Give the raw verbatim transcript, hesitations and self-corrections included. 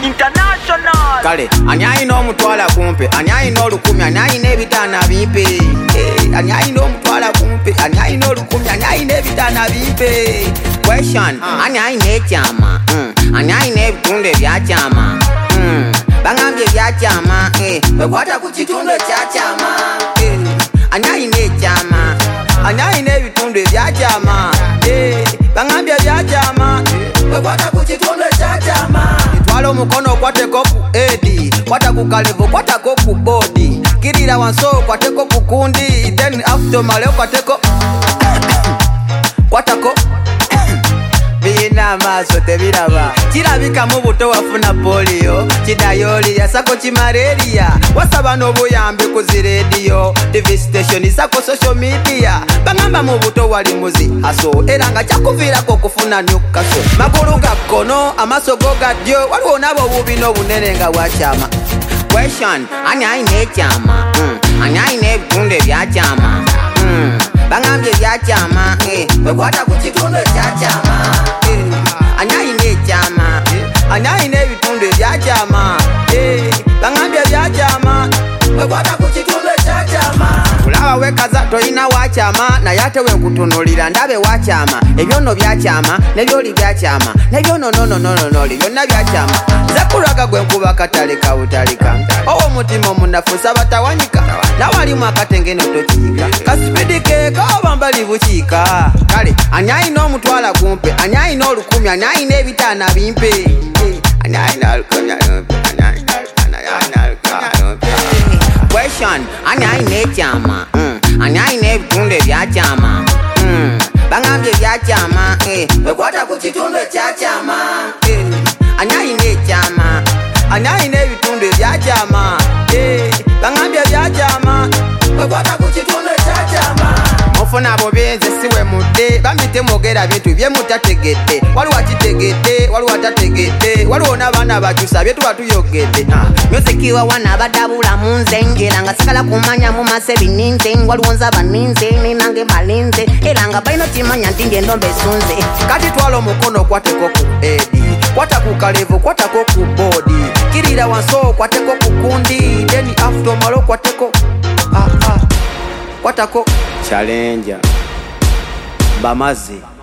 International. Kale, ani ayina omutwala kumpe, ani ayina olukumi, ani ayina ebitaana bimpe. Eh, ani ayina omutwala kumpe, ani ayina olukumi, ani ayina ebitaana bimpe. Question, ani ayina ekyama, mm. ani ayina ebitundu ebyakyama. Mm. Bangambye ebyakyama, eh, bekwata ku kitundu ekyakyama. Eh, ani ayina ekyama, ani ayina ebitundu ebyakyama. Eh, bangambye ebyakyama, bekwata ku kitundu ekyakyama. Twala omukono okwateko ku edi, kwata ku kalevo, kwatako ku bodi. Kirira wanso kwateko ku kundi, then after male kwateko kwatako bina amaso tebiraba. Kirabika mu buto wafuna polio, kidayoli yasako kimaleria. Wasaba n'obuyambi ku zirediyo, T V station isako social media. Bangamba mu buto wali muzi aso, era nga kyakuviirako kufuna nyukaso. Magulu ga kkono, amaso go gadyo, waliwo nabo bubi n'obunene nga bwakyama. Question, ani ayina ekyama, mm. ani ayina ebitundu ebyakyama. Mm. Bangambye ebyakyama, eh, bekwata ku kitundu ekyakyama. Eh, ani ayina ekyama, ani ayina ebitundu ebyakyama. Eh, bangambye ebyakyama, bekwata ku kitundu ekyakyama. Kulaba wekaza toyina wakyama, naye ate wenkutunulira ndabe wakyama. Ebyono byakyama, nebyoli byakyama, nebyono nononononoli byonna byakyama. Nze kulwaga gwenkuba katale kawutalika, owo mutima omunafu sabatawanyika. Nawalimu akatengeno tokiika, kasipidi keeka oba mbali bukiika. Kale, ani ayina omutwala kumpe, ani ayina olukumi, ani ayina ebitaana bimpe. Ani ayina olukumi, ani ayina olukumi. Question, ani ayina ekyama, mm. ani ayina ebitundu ebyakyama. Mm. Bangambye ebyakyama, eh, bekwata ku kitundu ekyakyama. Eh, ani ayina ekyama, ani ayina ebitundu ebyakyama. Eh, bangambye ebyakyama, bekwata ku kitundu ekyakyama. Mufuna bubenze siwe mudde, bambite mwogera bintu bye mutategedde. Waliwo akitegedde, waliwo atategedde, waliwo n'abaana bakyusa bye tuba tuyogedde. Music wa wana badabula munze, era nga sakala kumanya mu mase bininze. Waliwo nzaba ninze, ninange malinze, era nga balina kimanya nti ngendo mbesunze. Kati twala omukono kwateko ku edi, kwata ku kalevo, kwatako ku bodi. Kirira wanso kwateko ku kundi, then after malo kwateko ah ah kwatako challenger bamazi.